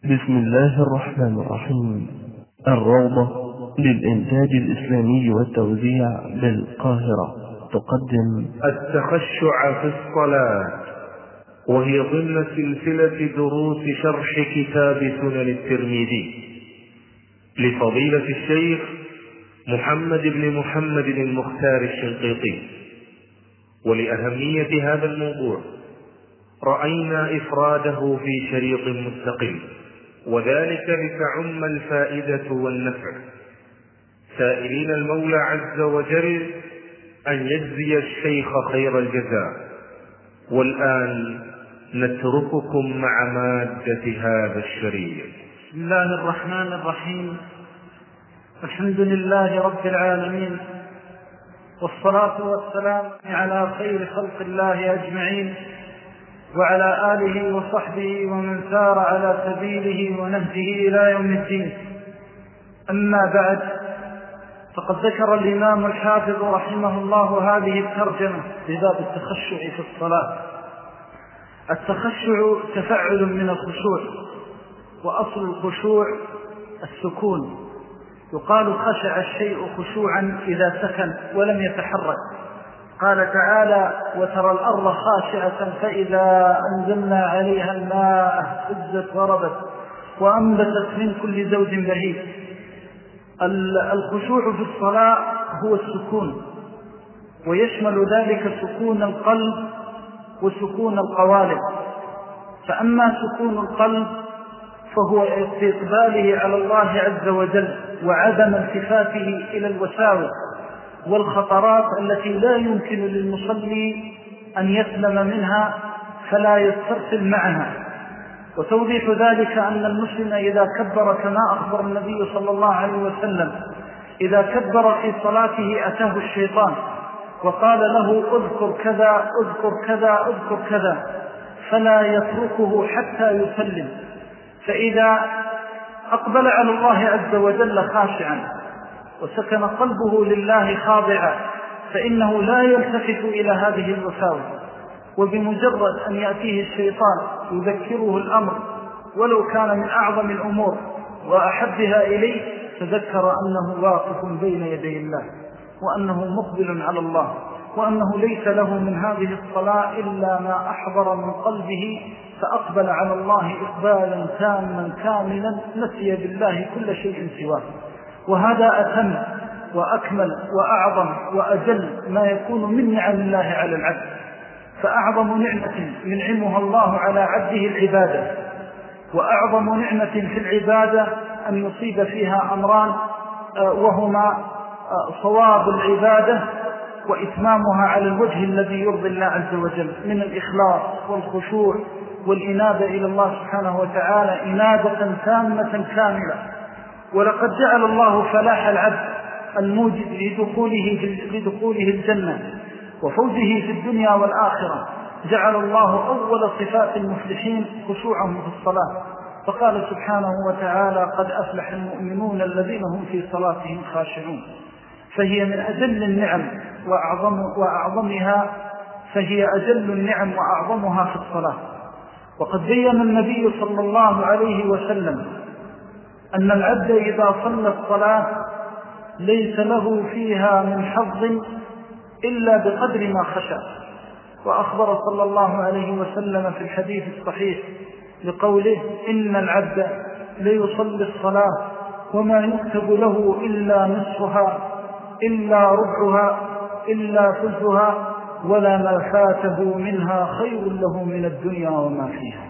بسم الله الرحمن الرحيم. الروضة للإنتاج الإسلامي والتوزيع بالقاهرة تقدم التخشع في الصلاة، وهي ضمن سلسلة دروس شرح كتاب سنن الترمذي لفضيلة الشيخ محمد بن محمد المختار الشنقيطي. ولأهمية هذا الموضوع رأينا إفراده في شريط مستقل، وذلك لتعم الفائدة والنفع، سائلين المولى عز وجل أن يجزي الشيخ خير الجزاء. والآن نترككم مع مادة هذا الشريط. بسم الله الرحمن الرحيم. الحمد لله رب العالمين، والصلاة والسلام على خير خلق الله أجمعين، وعلى آله وصحبه ومن سار على سبيله ونهجه إلى يوم الدين. أما بعد، فقد ذكر الإمام الحافظ رحمه الله هذه الترجمة في باب التخشع في الصلاة. التخشع تفعل من الخشوع، وأصل الخشوع السكون. يقال خشع الشيء خشوعا إذا سكن ولم يتحرك. قال تعالى: وترى الأرض خاشعة فإذا أنزلنا عليها الماء اهتزت وربت وأنبتت من كل زوج بهيج. الخشوع في الصلاة هو السكون، ويشمل ذلك سكون القلب وسكون القوالب. فأما سكون القلب فهو استقباله على الله عز وجل، وعدم التفاته إلى الوساوس والخطرات التي لا يمكن للمصلي أن يسلم منها فلا يسترسل معها. وتوضيح ذلك أن المسلم إذا كبر، كما أخبر النبي صلى الله عليه وسلم، إذا كبر في صلاته أتاه الشيطان وقال له: اذكر كذا اذكر كذا اذكر كذا، فلا يتركه حتى يسلم. فإذا أقبل على الله عز وجل خاشعا وسكن قلبه لله خاضعا فإنه لا يلتفت إلى هذه الوساوس، وبمجرد أن يأتيه الشيطان يذكره الأمر ولو كان من أعظم الأمور وأحبها إليه، تذكر أنه واقف بين يدي الله، وأنه مقبل على الله، وأنه ليس له من هذه الصلاة إلا ما أحضر من قلبه، فأقبل على الله إقبالا تاما كاملا، نسي بالله كل شيء سواه. وهذا أتم وأكمل وأعظم وأجل ما يكون من نعم الله على العبد. فأعظم نعمة ينعمها الله على عبده العبادة، وأعظم نعمة في العبادة أن يصيب فيها أمران، وهما صواب العبادة وإتمامها على الوجه الذي يرضي الله عز وجل، من الإخلاص والخشوع والإنابة إلى الله سبحانه وتعالى إنابة تامة كاملة. ولقد جعل الله فلاح العبد الموجب لدخوله الجنة وفوزه في الدنيا والآخرة، جعل الله أول صفات المفلحين خشوعهم في الصلاة، فقال سبحانه وتعالى: قد أفلح المؤمنون الذين هم في صلاتهم خاشعون. فهي من أجل النعم وأعظمها، فهي أجل النعم وأعظمها في الصلاة. وقد بين النبي صلى الله عليه وسلم أن العبد إذا صلى الصلاة ليس له فيها من حظ إلا بقدر ما خشع. وأخبر صلى الله عليه وسلم في الحديث الصحيح بقوله: إن العبد ليصلي الصلاة وما يكتب له إلا نصفها إلا ربعها إلا ثلثها ولا ما فاته منها خير له من الدنيا وما فيها.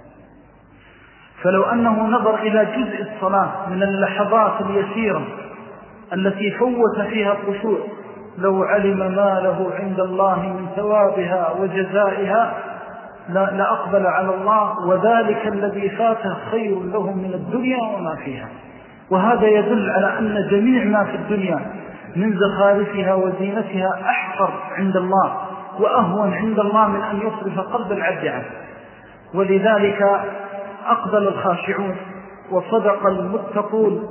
فلو أنه نظر إلى جزء الصلاة من اللحظات اليسيرة التي فوت فيها الخشوع، لو علم ما له عند الله من ثوابها وجزائها لأقبل على الله، وذلك الذي فاته خير له من الدنيا وما فيها. وهذا يدل على أن جميع ما في الدنيا من زخارفها وزينتها أحقر عند الله وأهون عند الله من أن يصرف قلب العبد عنه. ولذلك أقبل الخاشعون وصدق المتقون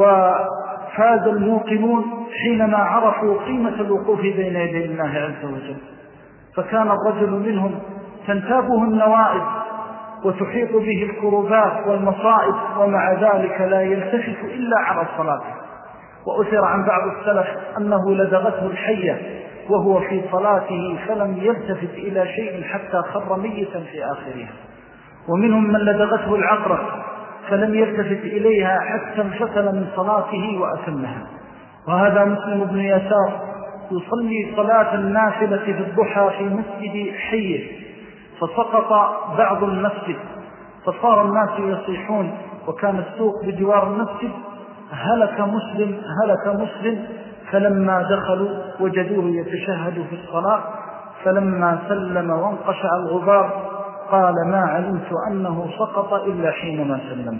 وفاز الموقنون حينما عرفوا قيمة الوقوف بين يدي الله عز وجل. فكان الرجل منهم تنتابه النوائب وتحيط به الكروبات والمصائب، ومع ذلك لا يلتفت إلا على صلاته. وأثر عن بعض السلف أنه لدغته الحية وهو في صلاته فلم يلتفت إلى شيء حتى خر ميتا في آخرها. ومنهم من لدغته العقرب فلم يلتفت إليها حتى انفتل من صلاته وأتمها. وهذا مسلم بن يسار يصلي صلاة النافلة في الضحى في مسجد حيه، فسقط بعض المسجد فصار الناس يصيحون، وكان السوق بجوار المسجد: هلك مسلم هلك مسلم. فلما دخلوا وجدوه يتشهد في الصلاة، فلما سلم وانقشع الغبار قال: ما علمت أنه سقط إلا حينما سلمت.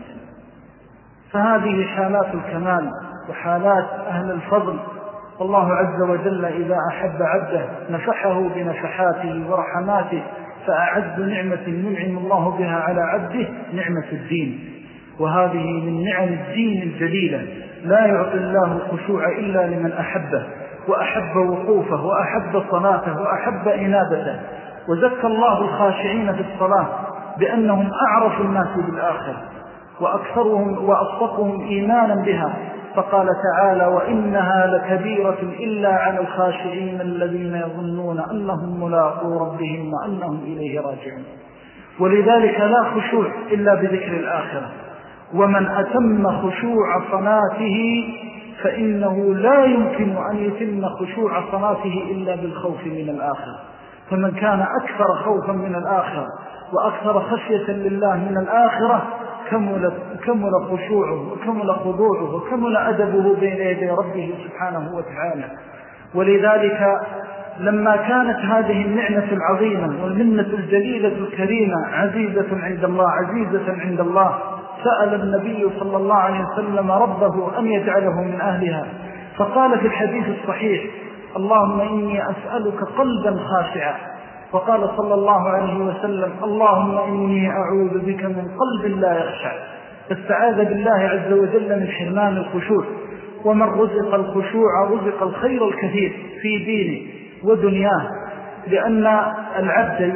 فهذه حالات الكمال وحالات أهل الفضل. والله عز وجل إذا أحب عبده نفحه بنفحاته ورحماته، فأعز نعمة ينعم الله بها على عبده نعمة الدين، وهذه من نعم الدين الجليلة. لا يعطي الله الخشوع إلا لمن أحبه وأحب وقوفه وأحب صلاته وأحب إنابته. وزكى الله الخاشعين في الصلاة بأنهم أعرف الناس بالآخرة وأكثرهم وأصدقهم إيمانا بها، فقال تعالى: وإنها لكبيرة إلا على الخاشعين الذين يظنون أنهم ملاقو ربهم وأنهم إليه راجعون. ولذلك لا خشوع إلا بذكر الآخرة. ومن أتم خشوع صلاته فإنه لا يمكن أن يتم خشوع صلاته إلا بالخوف من الآخرة. فمن كان أكثر خوفا من الآخرة وأكثر خشية لله من الآخرة كمل خشوعه وكمل خضوعه وكمل أدبه بين يدي ربه سبحانه وتعالى. ولذلك لما كانت هذه النعمة العظيمة والمنة الجليلة الكريمة عزيزة عند الله سأل النبي صلى الله عليه وسلم ربه أن يجعله من أهلها، فقال في الحديث الصحيح: اللهم إني أسألك قلبا خاشعا. وقال صلى الله عليه وسلم: اللهم إني أعوذ بك من قلب لا يخشع. فاستعاذ بالله عز وجل من حرمان الخشوع. ومن رزق الخشوع رزق الخير الكثير في دينه ودنياه، لأن العبد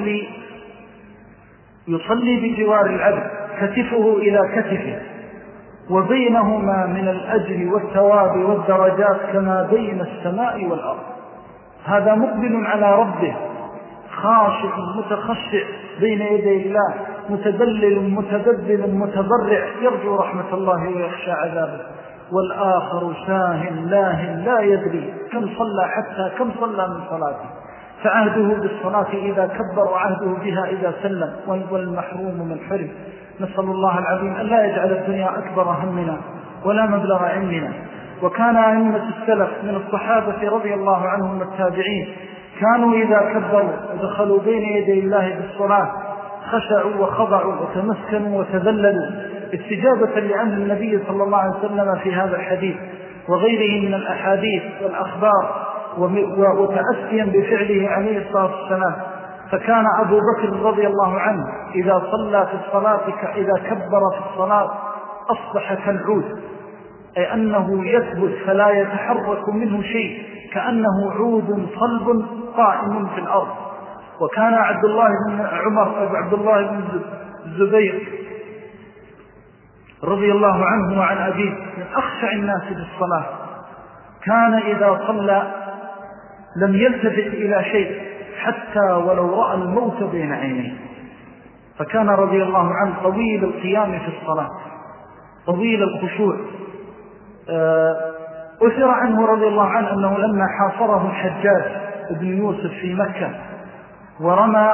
يصلي بجوار العبد كتفه إلى كتفه، وبينهما من الأجر والثواب والدرجات كما بين السماء والأرض. هذا مقبل على ربه خاشع متخشع بين يدي الله، متدلل متبذل متضرع يرجو رحمة الله ويخشى عذابه. والآخر لاهٍ لا يدري كم صلى من صلاته، فعهده بالصلاة إذا كبر وعهده بها إذا سلم، والمحروم من حرم. نسأل الله العظيم أن لا يجعل الدنيا أكبر همنا ولا مبلغ علمنا. وكان أئمة السلف من الصحابة رضي الله عنهم والتابعين كانوا إذا كبروا ودخلوا بين يدي الله بالصلاة خشعوا وخضعوا وتمسكنوا وتذللوا استجابة لأمر النبي صلى الله عليه وسلم في هذا الحديث وغيره من الأحاديث والأخبار، وتأسيا بفعله عليه الصلاة والسلام. فكان أبو بكر رضي الله عنه إذا صلى في الصلاة إذا كبر في الصلاة أصبح كالعود، أي أنه يثبت فلا يتحرك منه شيء، كأنه عود صلب قائم في الأرض. وكان عبد الله بن الزبير رضي الله عنه وعن أبيه من أخشع الناس بالصلاة، كان إذا صلى لم يلتفت إلى شيء حتى ولو رأى الموت بين عينيه. فكان رضي الله عنه طويل القيام في الصلاة، طويل الخشوع. أثر عنه رضي الله عنه أنه لما حاصره الحجاج ابن يوسف في مكة ورمى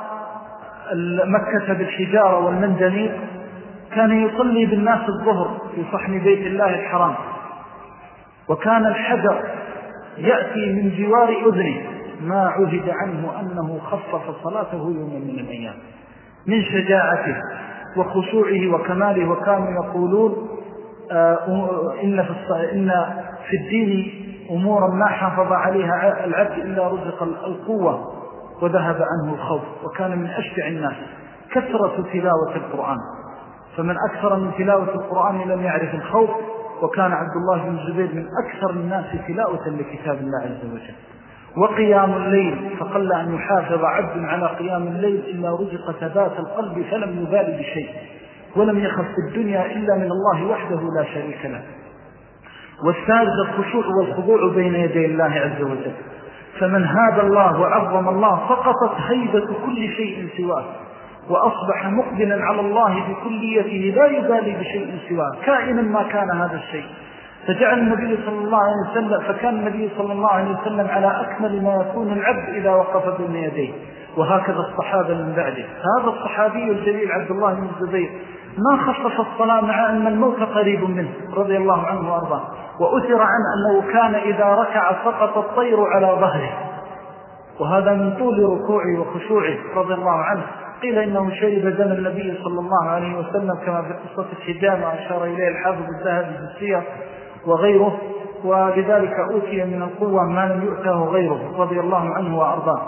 مكة بالحجارة والمنجنيق، كان يصلي بالناس الظهر في صحن بيت الله الحرام، وكان الحجر يأتي من جوار أذنه، ما عهد عنه أنه خفف صلاته يوما من الأيام من شجاعته وخشوعه وكماله. وكانوا يقولون إن في الدين أمورا ما حافظ عليها العبد إلا رزق القوة وذهب عنه الخوف. وكان من أشجع الناس كثرة تلاوة القرآن، فمن أكثر من تلاوة القرآن لم يعرف الخوف. وكان عبد الله بن الزبير من أكثر الناس تلاوة لكتاب الله عز وجل. وقيام الليل، فقل أن يحافظ عبد على قيام الليل إلا رزق ثبات القلب فلم يبال بشيء ولم يخف في الدنيا إلا من الله وحده لا شريك له. والثالث الخشوع والخضوع بين يدي الله عز وجل، فمن هاب الله وعظم الله سقطت هيبة كل شيء سواه، وأصبح مقبلا على الله بكليته لا يبالي بشيء سواه كائنا ما كان هذا الشيء. فكان النبي صلى الله عليه وسلم على أكمل ما يكون العبد إذا وقف بين يديه، وهكذا الصحابة من بعده. هذا الصحابي الجليل عبد الله بن الزبير ما خفف الصلاة مع أن الموت قريب منه رضي الله عنه وأرضاه، وأثر عنه أنه كان إذا ركع سقط الطير على ظهره، وهذا من طول ركوعه وخشوعه رضي الله عنه. قيل إنه شرب دم النبي صلى الله عليه وسلم كما في قصة الحجامة أشار إليه الحافظ الذهبي في السير وغيره، ولذلك أوتي من القوة ما لم يؤته غيره رضي الله عنه وأرضاه.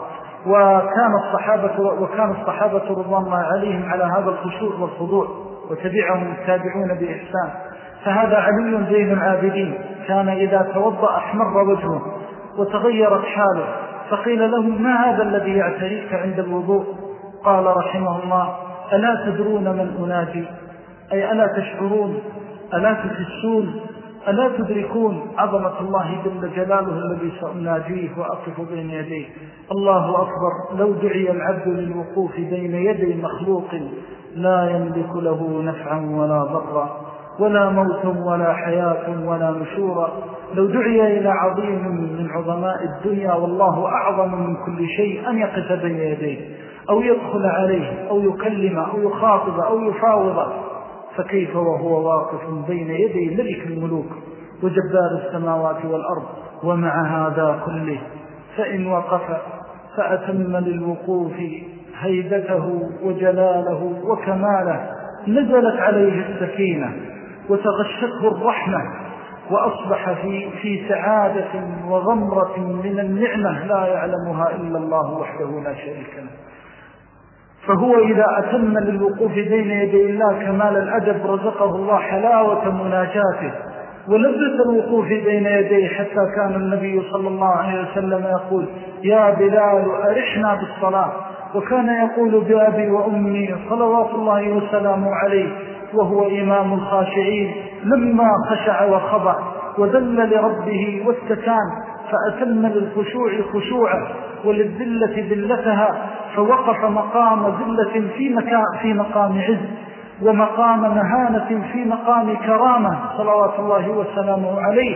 وكان الصحابة رضوان الله عليهم على هذا الخشوع والخضوع، وتبعهم التابعون بإحسان. فهذا علي زين العابدين كان إذا توضأ أحمر وجهه وتغيرت حاله، فقيل له ما هذا الذي يعتريك عند الوضوء؟ قال رحمه الله ألا تدرون من أناجي؟ أي ألا تشعرون، ألا تحسون، ألا تدركون عظمة الله جل جلاله الذي سأناجيه وأقف بين يديه. الله أكبر. لو دعي العبد للوقوف بين يدي مخلوق لا يملك له نفعا ولا ضرا ولا موت ولا حياة ولا نشورا، لو دعي إلى عظيم من عظماء الدنيا والله أعظم من كل شيء أن يقف بين يديه أو يدخل عليه أو يكلم أو يخاطب أو يفاوض، فكيف وهو واقف بين يدي ملك الملوك وجبار السماوات والأرض؟ ومع هذا كله فإن وقف فأتم للوقوف هيبته وجلاله وكماله، نزلت عليه السكينة وتغشته الرحمة، وأصبح في سعادة وغمرة من النعمة لا يعلمها إلا الله وحده لا شريك له. فهو إذا أتم للوقوف بين يدي الله كمال الأدب رزقه الله حلاوة مناجاته ولذة الوقوف بين يديه، حتى كان النبي صلى الله عليه وسلم يقول يا بلال أرحنا بالصلاة، وكان يقول بأبي وأمي صلوات الله وسلامه عليه وهو إمام الخاشعين لما خشع وخضع وذل لربه واستكان، فأتم للخشوع خشوعه وللذلة ذلتها، فوقف مقام ذلة في مقام عز، ومقام مهانة في مقام كرامة صلوات الله وسلامه عليه.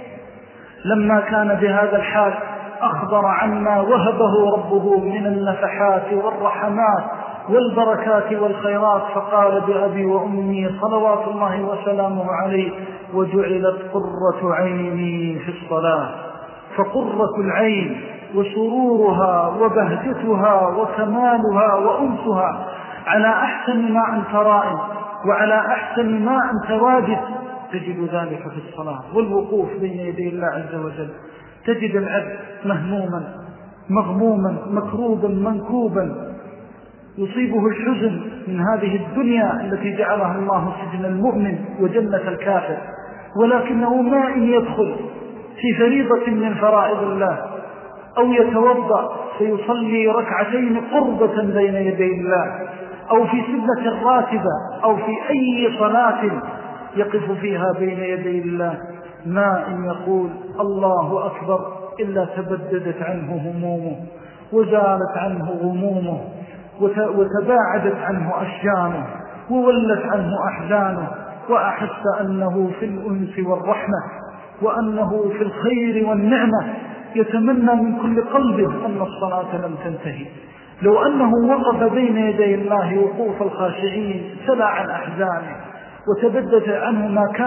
لما كان بهذا الحال أخبر عما وهبه ربه من النفحات والرحمات والبركات والخيرات، فقال بأبي وأمي صلوات الله وسلامه عليه وجعلت قرة عيني في الصلاة. فقرة العين وسرورها وبهجتها وكمالها وأنسها على أحسن ما أنت رائم وعلى أحسن ما أنت واجد، تجد ذلك في الصلاة والوقوف بين يدي الله عز وجل. تجد العبد مهموما مغموما مكروبا منكوبا، يصيبه الحزن من هذه الدنيا التي جعلها الله سجن المؤمن وجنة الكافر، ولكنه ما إن يدخل في فريضة من فرائض الله أو يتوضأ فيصلي ركعتين قربة بين يدي الله، أو في سنة راتبة، أو في أي صلاة يقف فيها بين يدي الله، ما إن يقول الله أكبر إلا تبددت عنه همومه وزالت عنه غمومه وتباعدت عنه أشجانه وولت عنه أحزانه، وأحس أنه في الأنس والرحمة وأنه في الخير والنعمة، يتمنى من كل قلبه أن الصلاة لم تنتهي. لو أنه وقف بين يدي الله وقوف الخاشعين سلع عن أحزانه وتبدد عنه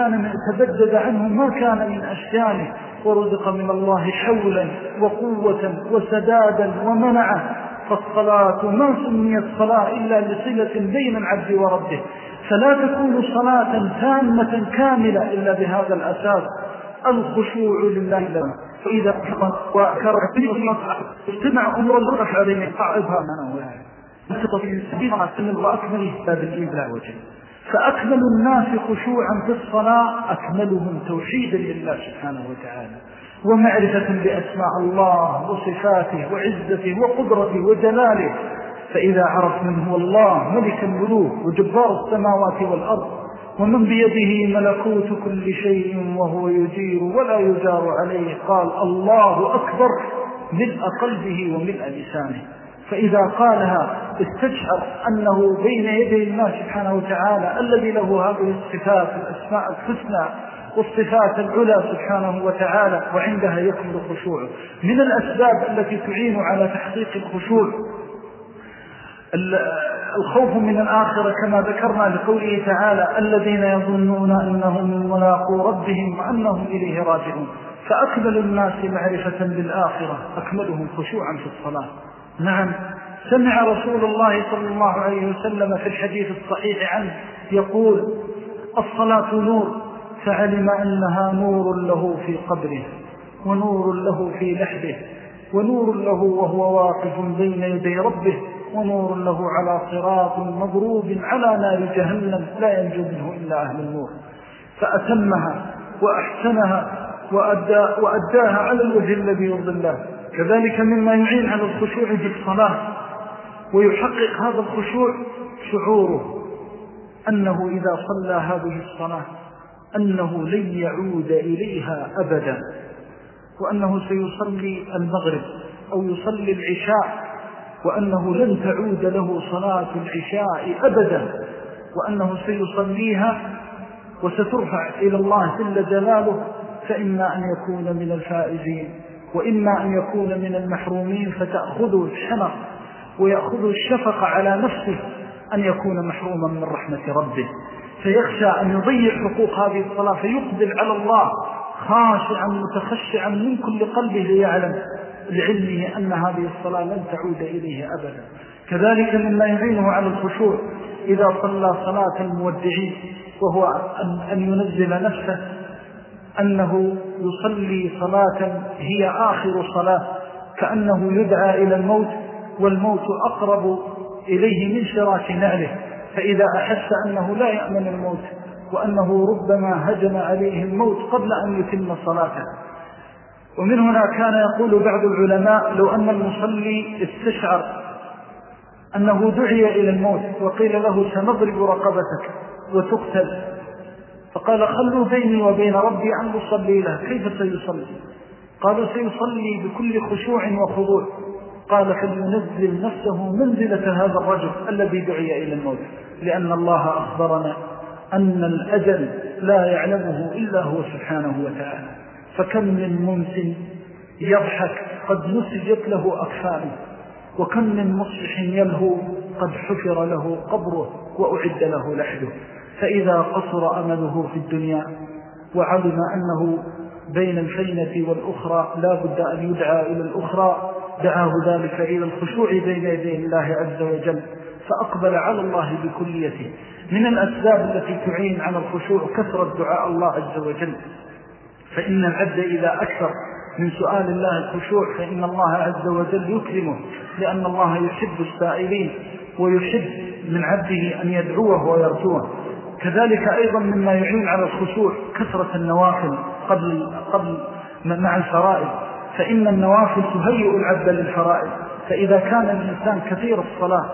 ما كان من أشجانه، ورزق من الله حولا وقوة وسدادا ومنعه. فالصلاة ما سميت صلاة إلا لصلة بين العبد وربه، فلا تكون صلاة تامة كاملة إلا بهذا الأساس الخشوع لله لنا. فإذا وكرر استمع أمر الرفع عليه قاعدها وأكمله باب الإبلاء وجه. فأكمل الناس خشوعا في الصلاة أكملهم توحيدا لله سبحانه وتعالى، ومعرفة بأسماء الله وصفاته وعزته وقدرته وجلاله. فإذا عرف من هو الله ملك الملوك وجبار السماوات والأرض ومن بيده ملكوت كل شيء وهو يجير ولا يجار عليه، قال الله أكبر ملء قلبه وملء لسانه. فإذا قالها استشعر أنه بين يدي الله سبحانه وتعالى الذي له هذه الصفات الأسماء الحسنى والصفات العلى سبحانه وتعالى، وعندها يكمل خشوعه. من الأسباب التي تعين على تحقيق الخشوع الخوف من الآخرة كما ذكرنا لقوله تعالى الذين يظنون أنهم ملاقو ربهم وأنهم إليه راجعون. فأكمل الناس معرفة بالآخرة أكملهم خشوعا في الصلاة. نعم، سمع رسول الله صلى الله عليه وسلم في الحديث الصحيح عنه يقول الصلاة نور، فعلم أنها نور له في قبره ونور له في لحده ونور له وهو واقف بين يدي ربه ونور له على صراط مضروب على نار جهنم لا ينجو منه إلا أهل النور. فأتمها وأحسنها وأداها على الوجه الذي يرضي الله. كذلك مما يعين على الخشوع بالصلاة ويحقق هذا الخشوع شعوره أنه إذا صلى هذه الصلاة أنه لن يعود إليها أبدا، وأنه سيصلي المغرب أو يصلي العشاء وأنه لن تعود له صلاة العشاء أبدا، وأنه سيصليها وسترفع إلى الله جل جلاله، فإما أن يكون من الفائزين وإما أن يكون من المحرومين، فتأخذه الشنق ويأخذه الشفقة على نفسه أن يكون محروما من رحمة ربه، فيخشى أن يضيع حقوق هذه الصلاة، فيقبل على الله خاشعا متخشعا من كل قلبه ليعلم لعلمه أن هذه الصلاة لن تعود إليه أبدا. كذلك مما يعينه على الخشوع إذا صلى صلاة المودعين وهو أن ينزل نفسه أنه يصلي صلاة هي آخر صلاة، كأنه يدعى إلى الموت والموت أقرب إليه من شراك نعله، فإذا أحس أنه لا يأمن الموت وأنه ربما هجم عليه الموت قبل أن يتم صلاته. ومن هنا كان يقول بعض العلماء لو أن المصلي استشعر أنه دعي إلى الموت وقيل له سنضرب رقبتك وتقتل، فقال خلوا بيني وبين ربي أن أصلي له، كيف سيصلي؟ قالوا سيصلي بكل خشوع وخضوع. قال فلينزل نفسه منزلة هذا الرجل الذي دعي إلى الموت، لأن الله أخبرنا أن الأجل لا يعلمه إلا هو سبحانه وتعالى. فكم من ممسن يضحك قد نسجت له أكفانه، وكم من مصبح يلهو قد حفر له قبره وأعد له لحده. فإذا قصر أمله في الدنيا وعلم أنه بين الفينة والأخرى لا بد أن يدعى إلى الأخرى، دعاه ذلك إلى الخشوع بين يدي الله عز وجل، فأقبل على الله بكليته. من الأسباب التي تعين على الخشوع كثرة دعاء الله عز وجل، فإن العبد إذا أكثر من سؤال الله الخشوع فإن الله عز وجل يكرمه، لأن الله يحب السائلين ويحب من عبده أن يدعوه ويرجوه. كذلك أيضا مما يعين على الخشوع كثرة النوافل قبل مع الفرائض، فإن النوافل تهيئ العبد للفرائض. فإذا كان الإنسان كثير الصلاة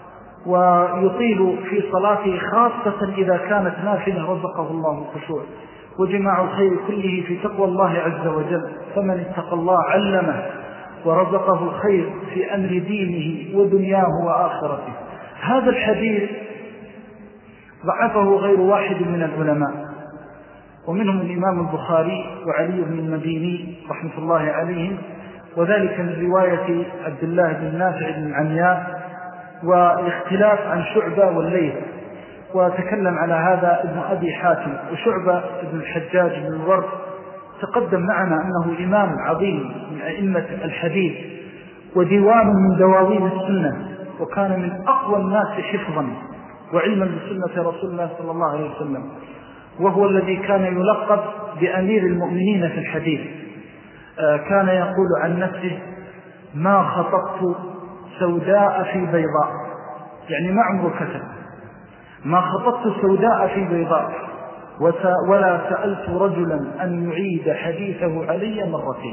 ويطيل في صلاته خاصة إذا كانت نافلة رزقه الله الخشوع، وجماع الخير كله في تقوى الله عز وجل، فمن اتقى الله علمه ورزقه الخير في أمر دينه ودنياه وآخرته. هذا الحديث ضعفه غير واحد من العلماء، ومنهم الإمام البخاري وعلي بن المديني رحمة الله عليهم، وذلك من رواية عبد الله بن نافع بن عمياء، والاختلاف عن شعبة والليث. وتكلم على هذا ابن أبي حاتم. وشعبة ابن الحجاج بن الورد تقدم معنا أنه إمام عظيم من أئمة الحديث وديوان من دواوين السنة، وكان من أقوى الناس حفظا وعلما بسنة رسول الله صلى الله عليه وسلم، وهو الذي كان يلقب بأمير المؤمنين في الحديث. كان يقول عن نفسه ما خطبت سوداء في بيضاء، يعني ما عمره كتب، ما خطبت سوداء في بيضاء. ولا سألت رجلا أن يعيد حديثه علي مرتين،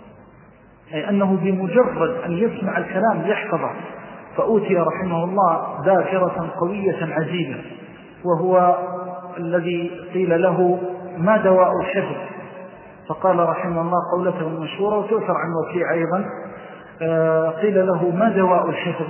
أي أنه بمجرد أن يسمع الكلام يحفظه. فأوتي رحمه الله ذاكرة قوية عجيبة، وهو الذي قيل له ما دواء الحفظ؟ فقال رحمه الله قولته المشهورة وتؤثر عن وكيع أيضا، قيل له ما دواء الحفظ؟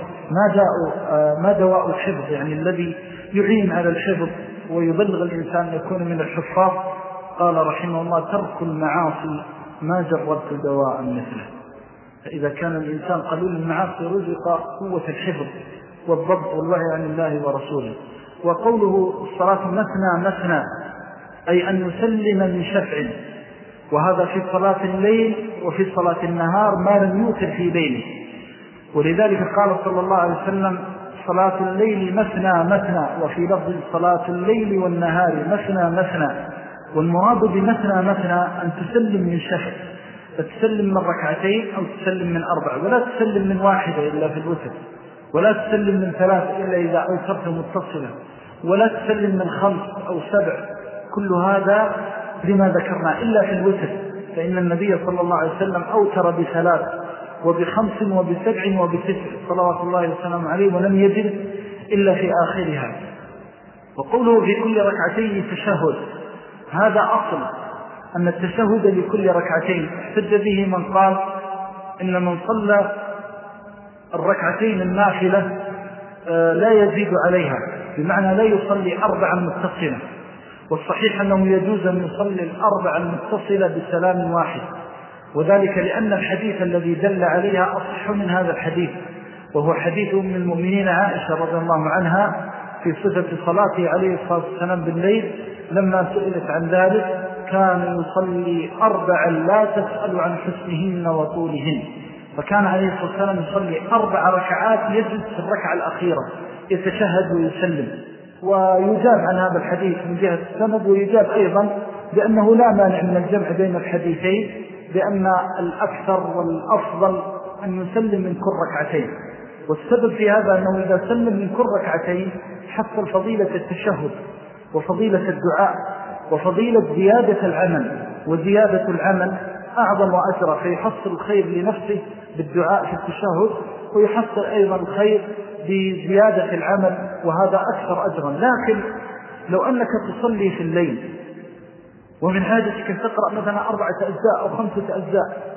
ما دواء الحفظ يعني الذي يعين على الحفظ ويبلغ الإنسان أن يكون من الحفاظ؟ قال رحمه الله ترك المعاصي ما جربت دواء مثله. فإذا كان الإنسان قليل المعاصي رزق قوة الحفظ والضبط والوعي عن الله ورسوله. وقوله الصلاة مثنى مثنى أي أن يسلم من شفع، وهذا في صلاة الليل وفي صلاة النهار ما لم يوتر في ليله. ولذلك قال صلى الله عليه وسلم صلاة الليل مثنى مثنى، وفي لفظ صلاة الليل والنهار مثنى مثنى. والمراد بمثنى مثنى أن تسلم من شفع، فتسلم من ركعتين أو تسلم من 4، ولا تسلم من 1 إلا في الوتر، ولا تسلم من 3 إلا إذا أوترت متصلة، ولا تسلم من 5 أو 7. كل هذا لما ذكرنا إلا في الوتر، فإن النبي صلى الله عليه وسلم أوتر ب3 وب5 وب7 وب9 صلوات الله وسلم عليه، ولم يجد إلا في آخرها. وقوله في كل ركعتين تشهد، هذا أصل أن التشهد لكل ركعتين. احتج به من قال إن من صلى الركعتين النافلة لا يزيد عليها، بمعنى لا يصلي 4 متصلة. والصحيح أنه يجوز أن يصلي 4 المتصلة بسلام واحد، وذلك لأن الحديث الذي دل عليها أصح من هذا الحديث، وهو حديث أم المؤمنين عائشة رضي الله عنها في صفة صلاته عليه الصلاة والسلام بالليل. لما سئلت عن ذلك كان يصلي 4 لا تسأل عن حسنهن وطولهن، فكان عليه الصلاة والسلام يصلي 4 ركعات يجلس في الركعة الأخيرة يتشهد ويسلم. ويجاب عن هذا الحديث من جهة السند، ويجاب أيضا بأنه لا مانع من الجمع بين الحديثين، بأن الأكثر والأفضل أن يسلم من كل ركعتين. والسبب في هذا أنه إذا سلم من كل ركعتين حصل فضيلة التشهد وفضيلة الدعاء وفضيلة زيادة العمل، وزيادة العمل أعظم وأجر، فيحصل الخير لنفسه بالدعاء في التشهد، ويحصل أيضا الخير بزيادة العمل، وهذا أكثر أجرا. لكن لو أنك تصلي في الليل ومن عادتك أن تقرأ مثلا 4 أجزاء أو 5 أجزاء،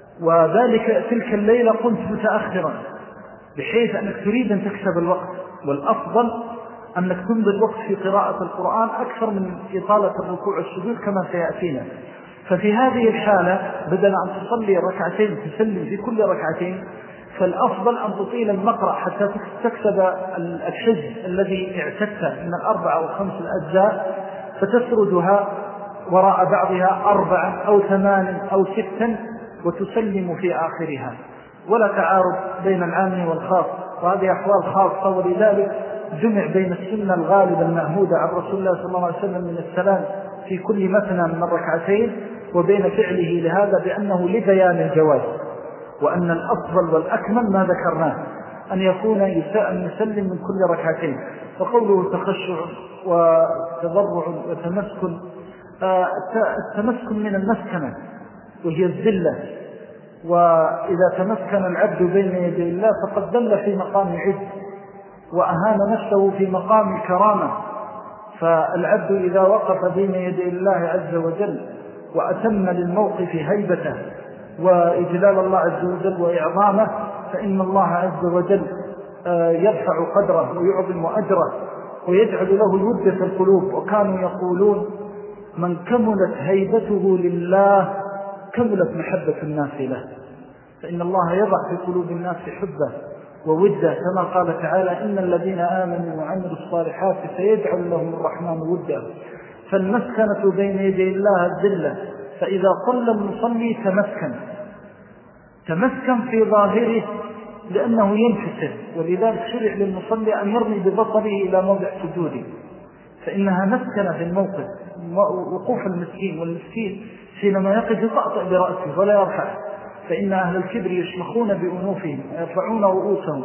وذلك تلك الليلة قمت متأخرا بحيث أنك تريد أن تكسب الوقت، والأفضل أنك تمضي الوقت في قراءة القرآن أكثر من إطالة الركوع والسجود كما سيأتينا. ففي هذه الحالة بدل أن تصلي ركعتين تسلم في كل ركعتين، فالأفضل أن تطيل المقرأ حتى تكسب الحج الذي اعتدت من 4 أو 5 الأجزاء، فتسردها وراء بعضها 4 أو 8 أو 6 وتسلم في آخرها، ولا تعارض بين العام والخاص، وهذه أحوال خاصة. ولذلك جمع بين السنة الغالبة المعهودة عن رسول الله صلى الله عليه وسلم من السلام في كل مثنى من الركعتين، وبين فعله لهذا بأنه لبيان الجواز، وأن الأفضل والأكمل ما ذكرناه أن يكون يسلم من كل ركعتين. وقوله تخشع وتضرع وتمسكن، التمسكن من المسكنة وهي الذلة، وإذا تمسكن العبد بين يدي الله فقد دل في مقام عز وأهان نفسه في مقام الكرامة. فالعبد إذا وقف بين يدي الله عز وجل وأتم للموقف هيبته وإجلال الله عز وجل وإعظامه، فإن الله عز وجل يرفع قدره ويعظم أجره ويجعل له الود في القلوب. وكانوا يقولون من كملت هيبته لله كملت محبة الناس له، فإن الله يضع في قلوب الناس حبه ووده، كما قال تعالى إن الذين آمنوا وعملوا الصالحات سيجعل لهم الرحمن وده. فالمسكنة بين يدي الله الذلة، فإذا صلى المصلي تمسكن في ظاهره لأنه ينفسه، ولذلك شرع للمصلي أن يرمي ببصره إلى موضع سجوده، فإنها مسكنة في الموقف. وقوف المسكين، والمسكين حينما يقف يطأطئ برأسه ولا يرفع، فإن أهل الكبر يشمخون بأنوفهم ويرفعون رؤوسهم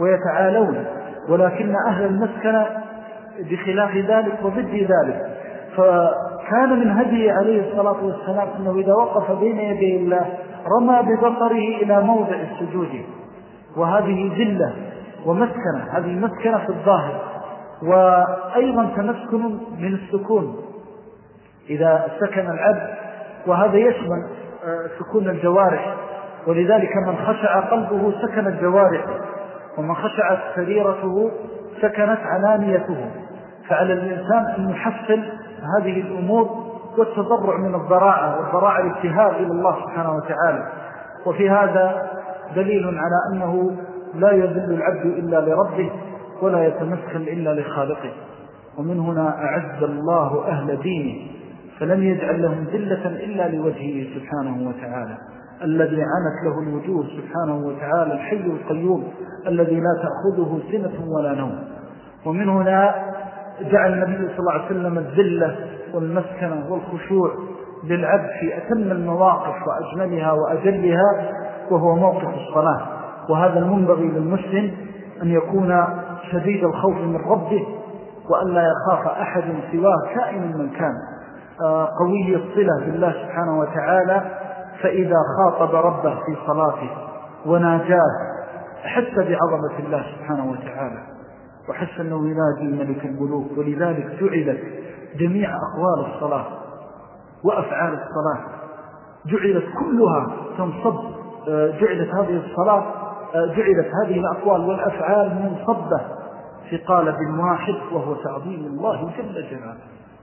ويتعالون، ولكن أهل المسكنة بخلاف ذلك وضد ذلك. فكان من هدي عليه الصلاة والسلام أنه إذا وقف بين يدي الله رمى ببصره إلى موضع السجود، وهذه ذلة ومسكنة، هذه مسكنة في الظاهر، وأيضا تمسكن من السكون إذا سكن العبد، وهذا يشمل سكون الجوارح، ولذلك من خشع قلبه سكن الجوارح، ومن خشعت سريرته سكنت علانيته. فعلى الإنسان أن يحصل هذه الأمور والتضرع من الضراعة والضراعة الابتهال إلى الله سبحانه وتعالى. وفي هذا دليل على أنه لا يذل العبد إلا لربه ولا يتمثل إلا لخالقه. ومن هنا أعز الله أهل دينه فلم يجعل لهم ذلة إلا لوجهه سبحانه وتعالى، الذي عنت له الوجوه سبحانه وتعالى، الحي القيوم الذي لا تأخذه سنة ولا نوم. ومن هنا جعل النبي صلى الله عليه وسلم الذلة والمسكنة والخشوع للعبد في أتم المواقف وأجملها وأجلها، وهو موقف الصلاة. وهذا المنبغي للمسلم أن يكون شديد الخوف من ربه، وأن لا يخاف أحد سواه كائن من كان، قوي الصلة بالله سبحانه وتعالى. فإذا خاطب ربه في صلاته وناجاه حس بعظمة الله سبحانه وتعالى، وحس أنه ينادي ملك الملوك. ولذلك جعلت جميع أقوال الصلاة وأفعال الصلاة جعلت كلها تنصب، جعلت هذه الصلاة، جعلت هذه الأقوال والأفعال منصبة في قالب واحد، وهو تعظيم الله جل جلاله.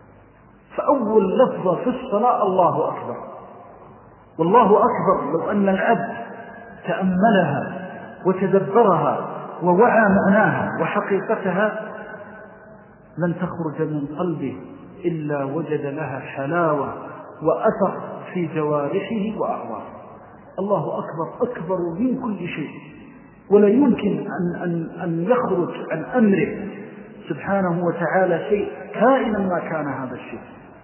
فأول لفظة في الصلاة الله أكبر. والله أكبر لو أن العبد تأملها وتدبرها ووعى معناها وحقيقتها لن تخرج من قلبه إلا وجد لها حلاوة وأثر في جوارحه وأعضائه. الله أكبر أكبر من كل شيء، ولا يمكن أن يخرج عن أمره سبحانه وتعالى شيء كائنا ما كان هذا الشيء.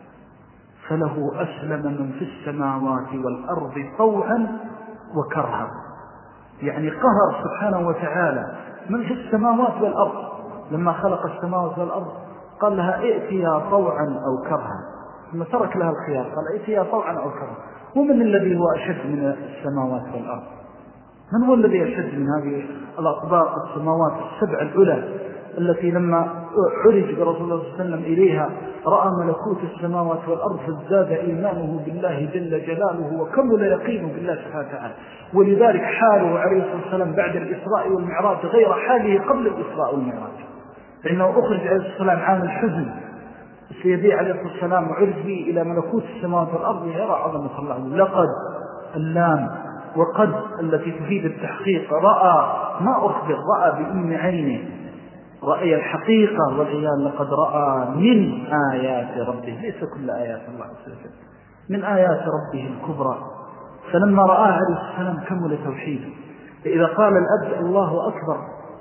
فله أسلم من في السماوات والأرض طوعا وكرها، يعني قهر سبحانه وتعالى من في السماوات والأرض. لما خلق السماوات والأرض قال لها ائتيا طوعا أو كرها، ثم ترك لها الخيار قال ائتيا طوعا أو كرها. ومن الذي هو أشد من السماوات والأرض؟ من هو الذي أشد من هذه الأطباق السماوات السبع العلى التي لما عرج برسول الله صلى الله عليه وسلم إليها رأى ملكوت السماوات والأرض فازداد إيمانه بالله جل جلاله وكمل يقينه بالله سبحانه وتعالى. ولذلك حاله عليه الصلاة والسلام بعد الإسراء والمعراج غير حاله قبل الإسراء والمعراج، فإنه أخرج عليه الصلاة والسلام عام الحزن سيدي عليه الصلاة والسلام وعرج به إلى ملكوت السماوات والأرض يرى عظمة الله. لقد اللام وقد التي تفيد التحقيق، رأى ما أخبر، رأى بأم عينه، رأي الحقيقة والعيان. لقد رأى من آيات ربه، ليس كل آيات الله عز وجل، من آيات ربه الكبرى. فلما رآه عليه السلام كمل توحيده. فإذا قال الأبد الله أكبر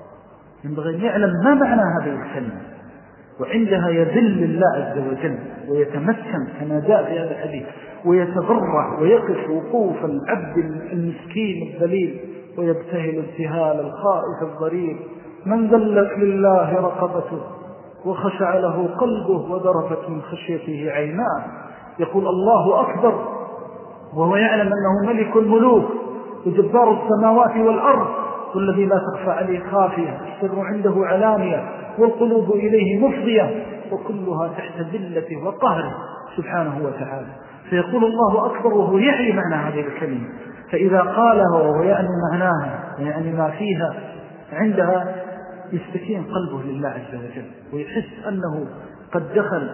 ينبغي أن يعلم ما معنى هذه الكلمة، وعندها يذل الله عز وجل ويتمكن كما جاء في هذا الحديث، ويتضرع ويقف وقوف العبد المسكين الذليل ويبتهل ابتهال الخائف الضرير. من ذلت لله رقبته وخشع له قلبه وذرفت من خشيته عيناه. يقول الله أكبر وهو يعلم أنه ملك الملوك وجبار السماوات والأرض، والذي لا تخفى عليه خافية، السر عنده علانية والقلوب إليه مفضية، وكلها تحت ذلته وقهره سبحانه وتعالى. فيقول الله أكبر وهو يعي معنى هذه الكلمة. فإذا قالها وهو يعني معناها يعني ما فيها، عندها يستكين قلبه لله عز وجل، ويحس أنه قد دخل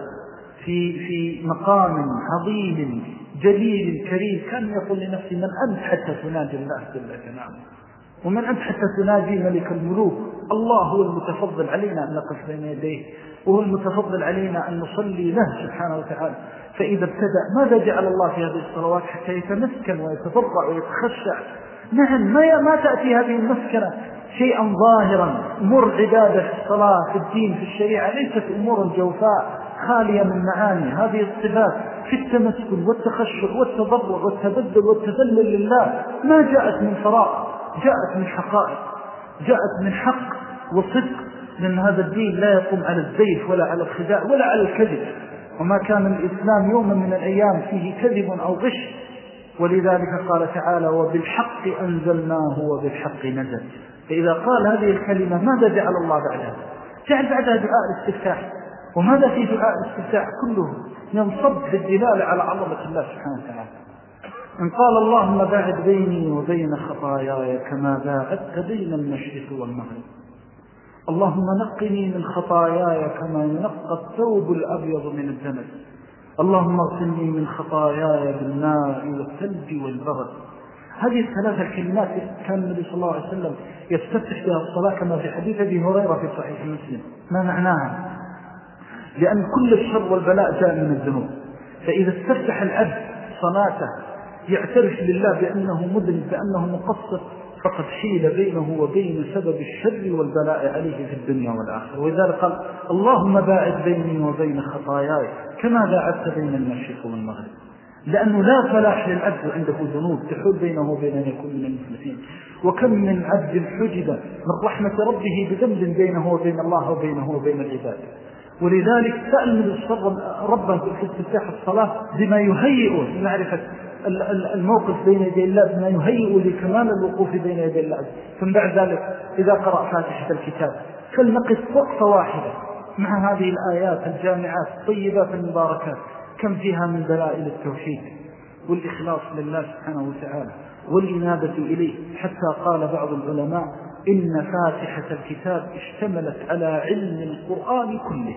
في مقام عظيم جليل كريم. كان يقول لنفسه من أنت حتى تنادي الله جل جلاله، ومن أنت حتى تنادي ملك الملوك. الله هو المتفضل علينا أن نقف بين يديه، وهو المتفضل علينا أن نصلي له سبحانه وتعالى. فإذا ابتدأ ماذا جعل الله في هذه الصلوات حتى يتمسكن ويتضرع ويتخشع؟ نعم، ما تأتي هذه المسكنة شيئا ظاهرا. أمور عبادة في الصلاة في الدين في الشريعة ليست أمور جوفاء خالية من معاني. هذه الصفات في التمسكن والتخشع والتضرع والتبذل والتذلل لله ما جاءت من فراغ، جاءت من حقائق، جاءت من حق وصدق. لأن هذا الدين لا يقوم على الزيف ولا على الخداع ولا على الكذب، وما كان الإسلام يوم من الأيام فيه كذب أو غش. ولذلك قال تعالى وبالحق أنزلناه وبالحق نزل. فإذا قال هذه الكلمة ماذا جعل الله بعدها؟ جعل بعدها دعاء الاستفتاح. وماذا في دعاء الاستفتاح؟ كله ينصب بالدلالة على عظمة الله سبحانه وتعالى. إن قال اللهم باعد بيني وبين خطاياي كما باعدت بين المشرق والمغرب، اللهم نقني من خطاياي كما ينقى الثوب الأبيض من الدنس، اللهم اغسلني من خطاياي بالماء والثلج والبرد. هذه الثلاث الكلمات كان النبي صلى الله عليه وسلم يستفتح بها الصلاة كما في حديث أبي هريرة في صحيح مسلم. ما معناها؟ لأن كل الشر والبلاء جاء من الذنوب، فإذا استفتح العبد صلاته يعترف لله بأنه مذنب بأنه مقصر، فقد حيل بينه وبين سبب الشر والبلاء عليه في الدنيا والآخرة. ولذلك قال اللهم باعد بيني وبين خطاياي كما باعدت بين المشرق والمغرب، لأنه لا فلاح للعبد عنده ذنوب تحول بينه وبين أن يكون من المفلسين. وكم من عبد حجب من رحمة ربه بذنب بينه وبين الله وبينه وبين العباد. ولذلك سأل من الصر ربه في استفتاح الصلاة بما يهيئ لمعرفة الموقف بين يدي الله، بما يهيئ لكمال الوقوف بين يدي الله. ثم بعد ذلك إذا قرأ فاتحة الكتاب فلنقف وقفة واحدة مع هذه الآيات الجامعات الطيبات المباركات، كم فيها من دلائل التوحيد والإخلاص لله سبحانه وتعالى والإنابة إليه. حتى قال بعض العلماء إن فاتحة الكتاب اشتملت على علم القرآن كله،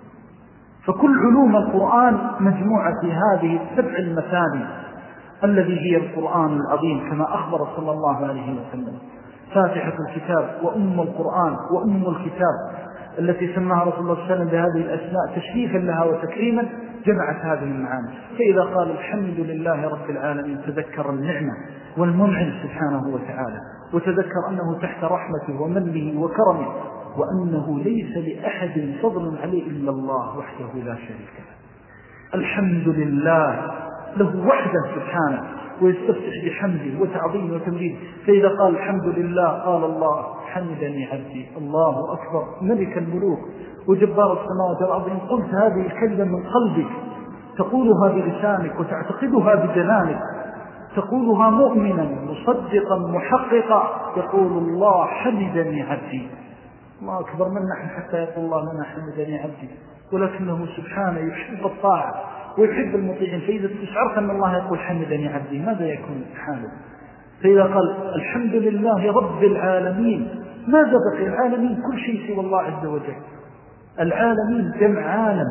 فكل علوم القرآن مجموعة في هذه السبع المثاني الذي هي القرآن العظيم كما أخبر صلى الله عليه وسلم. فاتحة الكتاب وأم القرآن وأم الكتاب التي سماها رسول الله صلى الله عليه وسلم بهذه الأسماء تشريفا لها وتكريما جمعت هذه المعاني. فإذا قال الحمد لله رب العالمين تذكر النعمة والمنعم سبحانه وتعالى، وتذكر أنه تحت رحمته ومنه وكرمه، وأنه ليس لأحد فضل عليه إلا الله وحده لا شريك له. الحمد لله له وحده سبحانه، ويستفتح بحمده وتعظيمه وتمجيده. فإذا قال الحمد لله قال الله حمدني عبدي، الله أكبر ملك الملوك وجبار السماوات والأرض. إن قلت هذه الكلمة من قلبك تقولها بلسانك وتعتقدها بجنانك، تقولها مؤمنا مصدقا محققا، يقول الله حمدني عبدي. الله أكبر من نحن حتى يقول الله لنا حمدني عبدي، ولكنه سبحانه يحب الطاعة ويحب المطيعين. فإذا تشعرت أن الله يقول حمدني عبدي ماذا يكون حاله؟ فإذا قال الحمد لله رب العالمين ماذا بقي؟ العالمين كل شيء سوى الله عز وجل. العالمين جمع عالم،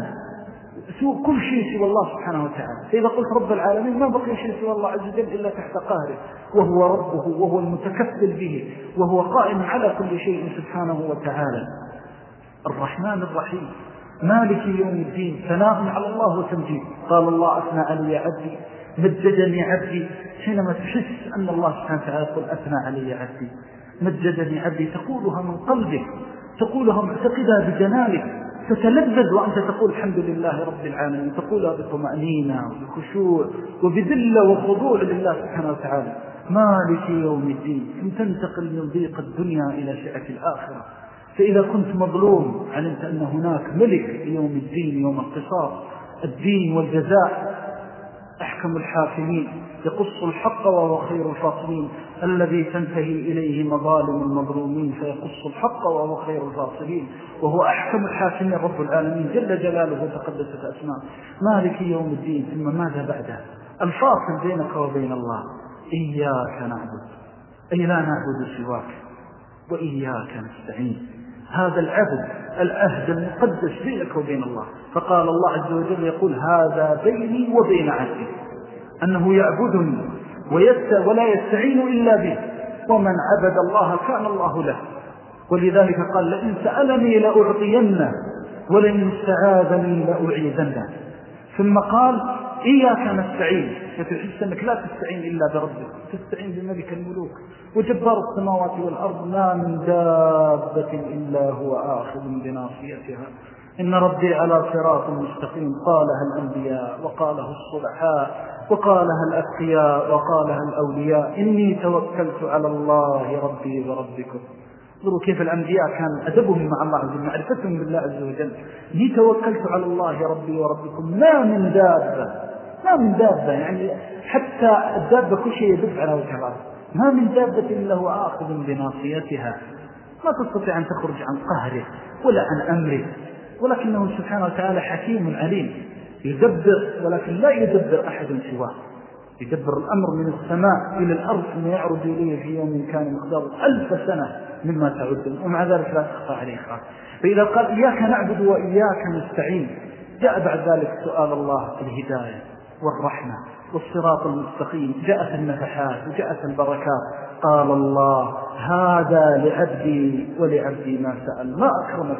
كل شيء سوى الله سبحانه وتعالى. فإذا قلت رب العالمين ما بقي شيء سوى الله عز وجل إلا تحت قهره، وهو ربه وهو المتكفل به وهو قائم على كل شيء سبحانه وتعالى. الرحمن الرحيم مالك يوم الدين ثناء على الله وتمجيد. قال الله أثنى علي عبدي مجدني عبدي. حينما تحس أن الله سبحانه وتعالى يقول أثنى علي عبدي مجدني عبدي، تقولها من قلبك، تقولها معتقدها بجنانك، تتلذذ وأنت تقول الحمد لله رب العالمين، تقولها بطمأنينة وبخشوع وبذلة وخضوع لله سبحانه وتعالى. مالك يوم الدين، ثم تنتقل من ضيق الدنيا إلى سعة الآخرة. فإذا كنت مظلوم علمت أن هناك ملك يوم الدين، يوم القصاص، الدين والجزاء، أحكم الحاكمين، يقص الحق وهو خير الفاصلين، الذي تنتهي إليه مظالم المظلومين فيقص الحق وهو خير الفاصلين، وهو أحكم الحاكمين رب العالمين جل جلاله وتقدست أسماء. مالك يوم الدين. ثم ماذا بعده؟ الفاصل بينك وبين الله. إياك نعبد أي لا نعبد سواك، وإياك نستعين. هذا العبد العهد المقدس بينك وبين الله. فقال الله عز وجل يقول هذا بيني وبين عبدي، أنه يعبدني ولا يستعين إلا به، ومن عبد الله كان الله له. ولذلك قال لئن سألني لأعطينه ولئن استعاذني لأعيذنه. ثم قال إياك نستعين، فتحس أنك لا تستعين إلا بربك، تستعين بملك الملوك وجبار السماوات والأرض، ما من دابة إلا هو آخذ بناصيتها، إن ربي على صراط مستقيم. قالها الأنبياء وقالها الصلحاء وقالها الأتقياء وقالها الأولياء. إني توكلت على الله ربي وربكم انظروا كيف الأنبياء كان أدبهم مع الله عز وجل، معرفتهم بالله عز وجل. لي توكلت على الله ربي وربكم ما من دابة يعني حتى الدابة كل شيء يدب على وجه الأرض، ما من دابة إلا هو آخذ بناصيتها، ما تستطيع أن تخرج عن قهره ولا عن أمره، ولكنه سبحانه وتعالى حكيم عليم يدبر، ولكن لا يدبر أحد سواه، يدبر الأمر من السماء إلى الأرض ثم يعرض إليه في يوم كان مقداره 1000 سنة مما تعدون، ومع ذلك لا تخفى عليه خافية. فإذا قال إياك نعبد وإياك نستعين، جاء بعد ذلك سؤال الله الهداية والرحمة والصراط المستقيم، جاءت النفحات وجاءت البركات. قال الله هذا لعبدي ولعبدي ما سأل. ما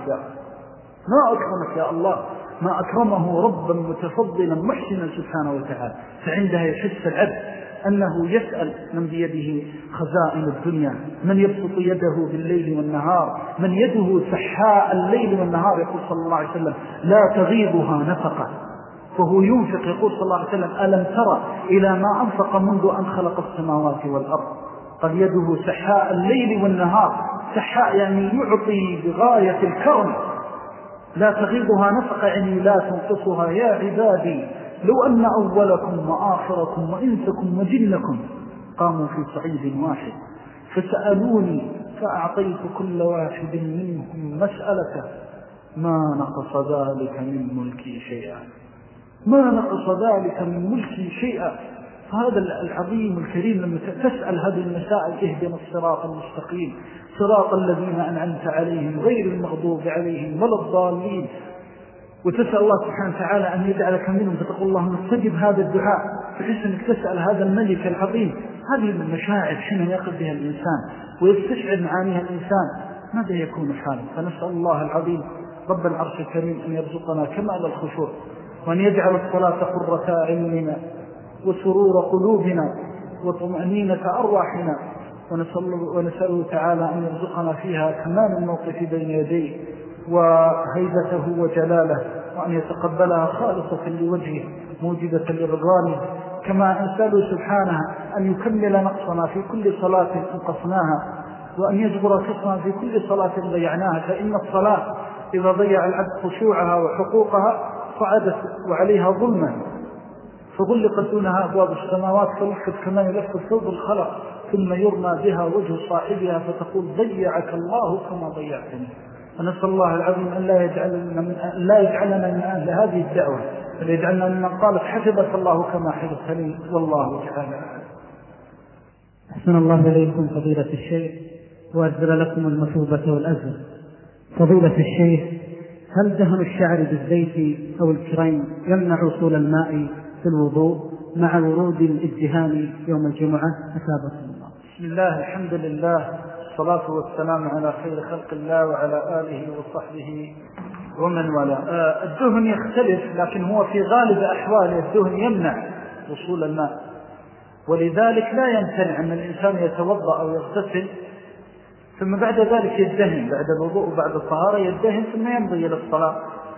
أكرمك يا الله، ما أكرمه ربا متفضلا محسنا سبحانه وتعالى. فعندها يحس العبد أنه يسأل من بيده خزائن الدنيا، من يبسط يده بالليل والنهار، من يده سحاء الليل والنهار. يقول صلى الله عليه وسلم لا تغيضها نفقة، فهو ينفق. يقول صلى الله عليه وسلم ألم ترى إلى ما أنفق منذ أن خلق السماوات والأرض؟ قال يده سحاء الليل والنهار، سحاء يعني يعطي بغاية الكرم. لا تغيضها نفقة يعني لا تنقصها. يا عبادي لو أن أولكم وآخركم وإنسكم وجنكم قاموا في صعيد واحد فسألوني فأعطيت كل واحد منهم مسألته ما نقص ذلك من ملكي شيئا، ما نقص ذلك من ملكي شيئا. فهذا العظيم الكريم لما تسأل هذه المسائل اهدنا الصراط المستقيم صراط الذين أنعمت عليهم غير المغضوب عليهم ولا الضالين، وتسأل الله سبحانه وتعالى أن يجعلك منهم، فتقول اللهم استجب هذا الدعاء، تحس أنك تسأل هذا الملك العظيم. هذه المشاعر حين يقف بها الإنسان ويستشعر معانيها الإنسان ماذا يكون حاله. فنسأل الله العظيم رب العرش الكريم أن يرزقنا كمال الخشوع، وأن يجعل الصلاة قرة أعيننا وسرور قلوبنا وطمأنينة أرواحنا، ونسأله تعالى أن يرزقنا فيها كمال الموقف بين يديه وهيبته وجلاله، وأن يتقبلها خالصة لوجهه موجبة لرضوانه. كما نسأله سبحانه أن يكمل نقصنا في كل صلاة انقصناها، وأن يجبر كسرنا في كل صلاة ضيعناها. فإن الصلاة إذا ضيع العبد خشوعها وحقوقها صعدت وعليها ظلما، فغلقت دونها أبواب السماوات فلفت كما يلف ثوب الخلق، ثم يرمى بها وجه صاحبها فتقول ضيعك الله كما ضيعتني. ونسأل الله العظيم أن لا يجعلنا من أهل هذه الدعوة، بل يجعلنا من قالت حفظك الله كما حفظتني، والله تعالى. أحسن الله إليكم فضيلة الشيخ، وأجزل لكم المثوبة والأجر. فضيلة الشيخ، هل دهن الشعر بالزيت أو الكريم يمنع وصول الماء في الوضوء مع ورود الإجهام يوم الجمعة؟ أثابكم الله. بسم الله الحمد لله والصلاة والسلام على خير خلق الله وعلى آله وصحبه ومن والاه. الدهن يختلف، لكن هو في غالب أحواله الدهن يمنع وصول الماء، ولذلك لا يمتنع أن الإنسان يتوضأ أو يغتسل ثم بعد ذلك يدهن، بعد الوضوء وبعد الطهارة يدهن ثم يمضي إلى الصلاة.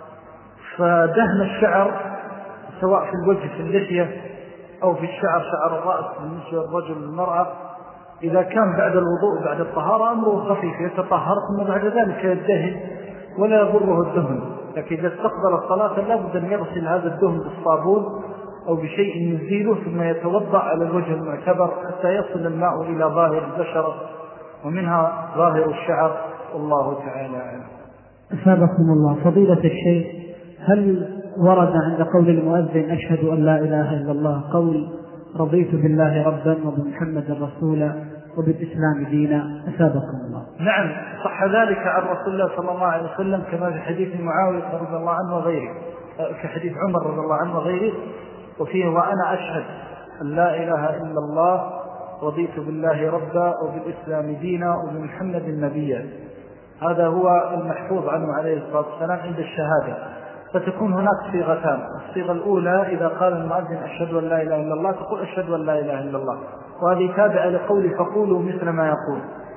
فدهن الشعر سواء في الوجه في اللحية أو في الشعر شعر الرأس بالنسبة للرجل والمرأة، إذا كان بعد الوضوء وبعد الطهارة أمره خفيف يتطهر ثم بعد ذلك يدهن ولا يضره الدهن. لكن إذا استقبل الصلاة لابد أن يغسل هذا الدهن بالصابون أو بشيء يزيله ثم يتوضأ على الوجه المعتبر حتى يصل الماء إلى ظاهر البشرة ومنها ظاهر الشعر، والله تعالى أعلم. أثابكم الله. فضيلة الشيخ، هل ورد عند قول المؤذن أشهد أن لا إله إلا الله قول رضيت بالله ربا وبمحمد رسولا وبالإسلام دينا؟ أثابكم الله. نعم، صح ذلك عن رسول الله صلى الله عليه وسلم كما في حديث معاوية رضي الله عنه وغيره، في حديث عمر رضي الله عنه وغيره، وفيه وأنا أشهد أن لا إله إلا الله رضيت بالله ربا وبالإسلام دينا وبمحمد نبيا. هذا هو المحفوظ عنه عليه الصلاة والسلام عند الشهادة. فتكون هناك صيغتان، الصيغة الأولى إذا قال المؤذن أشهد أن لا إله إلا الله تقول أشهد أن لا إله إلا الله، وهذه تابعة لقول فقولوا مثل ما يقول.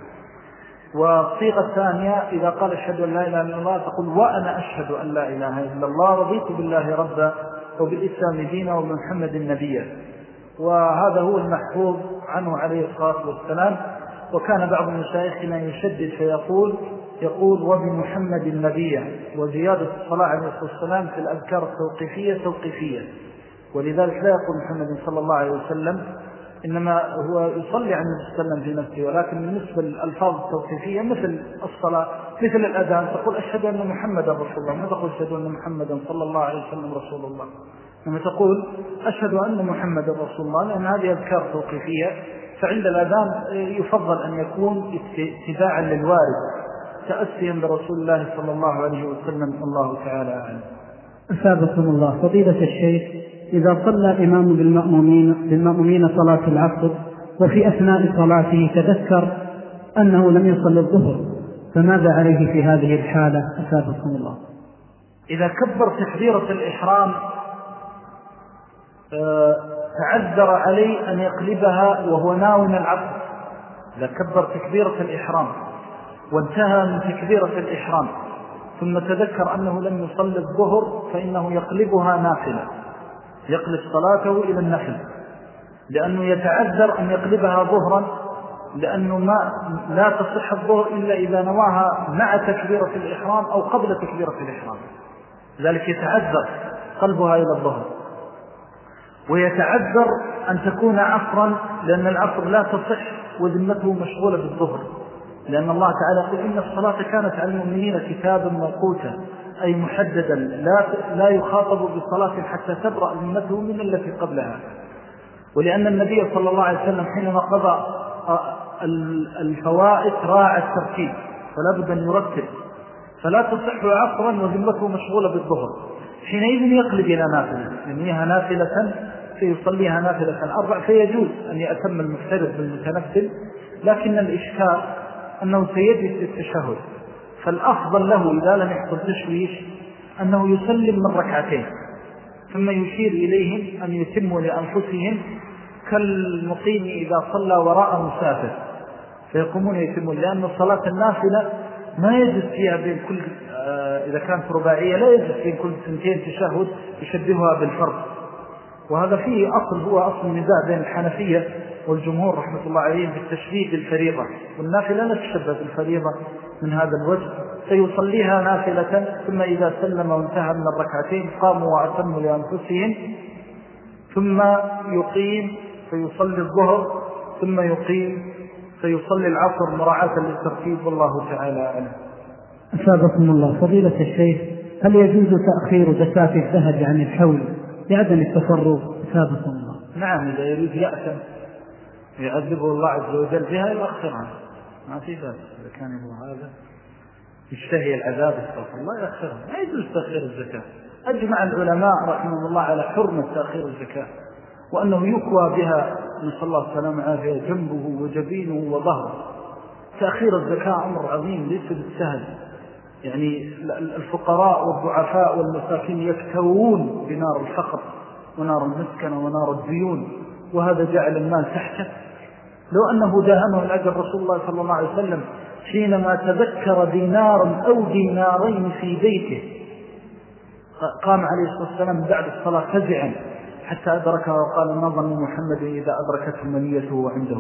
والصيغة الثانية إذا قال أشهد أن لا إله إلا الله تقول وأنا أشهد أن لا إله إلا الله رضيت بالله ربا وبالإسلام دينا وبمحمد نبيا. وهذا هو المحفوظ عنه عليه الصلاة والسلام. وكان بعض مشايخنا يشدد فيقول وبمحمد نبيا، وزيادة الصلاة عليه الصلاة والسلام في الأذكار التوقيفية توقيفية، ولذلك لا يقول محمد صلى الله عليه وسلم، إنما هو يصلي على النبي صلى الله عليه وسلم في نفسه. ولكن بالنسبة للألفاظ التوقيفية مثل الصلاة مثل الأذان تقول أشهد أن محمدا رسول الله، ما تقول أشهد أن محمدا صلى الله عليه وسلم رسول الله، لما تقول أشهد أن محمدا رسول الله، لأن هذه أذكار توقيفية. فعند الأذان يفضل أن يكون اتباعا للوارد تأسيا برسول الله صلى الله عليه وسلم. الله تعالى أعلم. أثابكم الله. فضيلة الشيخ، إذا صلى الإمام بالمأمومين صلاة العصر وفي أثناء صلاته تذكر أنه لم يصل الظهر، فماذا عليه في هذه الحالة؟ أثابكم الله. إذا كبر تكبيرة الإحرام تعذر عليه أن يقلبها وهو ناوي العصر. إذا كبر تكبيرة الإحرام وانتهى من تكبيرة الإحرام ثم تذكر أنه لم يصلي الظهر، فإنه يقلبها نافلة، يقلب صلاته إلى النفل، لأنه يتعذر أن يقلبها ظهرا، لأنه لا تصح الظهر إلا إذا نواها مع تكبيرة الإحرام أو قبل تكبيرة الإحرام، ذلك يتعذر قلبها إلى الظهر. ويتعذر أن تكون عصرا، لأن العصر لا تصح وذمته مشغولة بالظهر، لأن الله تعالى يقول إن الصلاة كانت على المؤمنين كتابا موقوتا، أي محددا، لا يخاطب بالصلاة حتى تبرأ ذمته من التي قبلها. ولأن النبي صلى الله عليه وسلم حينما قضى الفوائد راعى الترتيب، فلا بد أن يرتب، فلا تصح عصرا وذمته مشغولة بالظهر، حينئذ يقلب إلى نافلة، ينويها نافلة فيصليها نافلة 4، فيجوز أن يأتم المفترض بالمتنفل. لكن الإشكال أنه سيجد التشهد، فالأفضل له إذا لم يحصل تشويش أنه يسلم من ركعتين ثم يشير إليهم أن يتموا لأنفسهم كالمقيم إذا صلى وراء مسافر، فيقومون يتمون، لأن الصلاة النافلة ما يجوز فيها بين كل إذا كانت رباعية لا يجوز بين كل سنتين تشهد يشبهها بالفرض. وهذا فيه هو أصل النزاع بين الحنفية والجمهور رحمة الله عليهم بالتشبيه بالفريضة، والنافلة لا تشبه بالفريضة من هذا الوجه، فيصليها نافلة ثم إذا سلم وانتهى من الركعتين قاموا وأتموا لأنفسهم، ثم يقيم فيصلي الظهر، ثم يقيم فيصلي العصر مراعاة للترتيب. والله تعالى أعلم. أثابكم الله. فضيلة الشيخ، هل يجوز تأخير زكاة الذهب عن الحول لعدم التفرغ؟ أثابكم الله. نعم، إذا يريد يأثم يعذبه الله عز وجل بها يؤخرها، ما في ذلك. إذا كان يبغى هذا يشتهي العذاب استغفر الله يؤخرها، لا يجوز تأخير الزكاة. أجمع العلماء رحمه الله على حرمة تأخير الزكاة، وأنه يكوى بها نسأل الله السلامة والعافية جنبه وجبينه وظهره. تأخير الزكاة أمر عظيم ليس بالسهل، يعني الفقراء والضعفاء والمساكين يكتوون بنار الفقر ونار المسكنة ونار الديون، وهذا جعل المال تحته. لو أنه داهمه الأجر رسول الله صلى الله عليه وسلم حينما تذكر دينارا أو دينارين في بيته، قام عليه الصلاة والسلام بعد الصلاة فزعا حتى أدركها وقال ما ظن محمد إذا أدركته منيته وعنده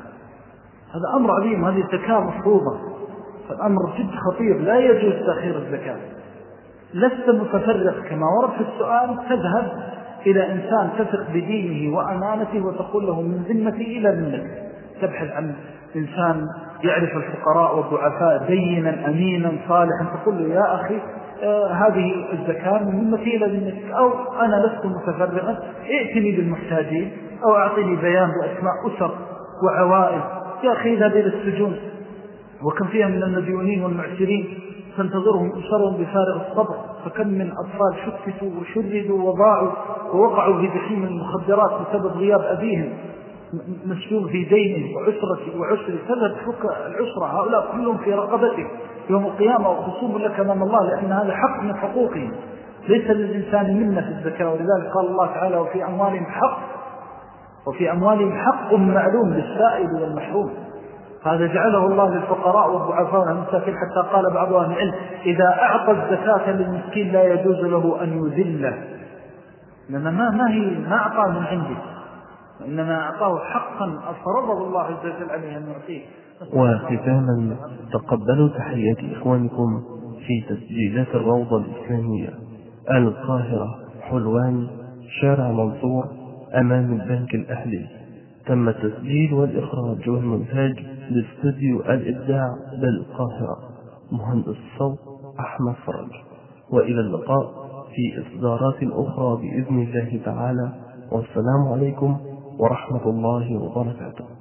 هذا أمر عظيم، هذه الزكاة مفروضة، فالأمر جد خطير، لا يجوز تأخير الزكاة. لست متفرق كما ورد في السؤال، تذهب إلى إنسان تثق بدينه وأمانته وتقول له من ذمتي إلى ذمتك، تبحث عن إنسان يعرف الفقراء والضعفاء دينا أمينا صالحا، تقول له يا أخي هذه الزكاة من ذمتي إلى ذمتك، أو أنا لست متفرقا ائتني بالمحتاجين، أو أعطيني بيان بأسماء أسر وعوائل. يا أخي إذا إلى السجون وكم فيها من المديونين والمعسرين تنتظرهم أسرهم بفارغ الصبر، فكم من أطفال شتتوا وشردوا وضاعوا ووقعوا في جحيم المخدرات بسبب غياب أبيهم، مسجون في دينه وعسره، تذهب فك العسرة، هؤلاء كلهم في رقبته يوم القيامة وخصوم لك أمام الله، لأن هذا حق من حقوقهم، ليس للإنسان منا في الزكاة. ولذلك قال الله تعالى وفي أموالهم حق معلوم للسائل والمحروم، هذا جعله الله للفقراء والضعفاء والمساكين، حتى قال بعض أهل العلم إذا أعطى الزكاة للمسكين لا يجوز له أن يذله، لأن ما أعطاه من عنده، وإنما أعطاه حقا أفرضه الله عز وجل عليه أن يعطيه. وختاما تقبلوا تحيات إخوانكم في تسجيلات الروضة الإسلامية، القاهرة، حلوان، شارع منصور، أمام البنك الأهلي. تم التسجيل والإخراج والمونتاج لاستوديو الإبداع بالقاهرة. مهندس الصوت أحمد فرج. وإلى اللقاء في إصدارات أخرى بإذن الله تعالى، والسلام عليكم ورحمة الله وبركاته.